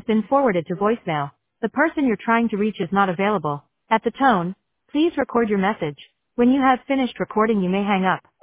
been forwarded to voicemail. The person you're trying to reach is not available. At the tone, please record your message. When you have finished recording, you may hang up.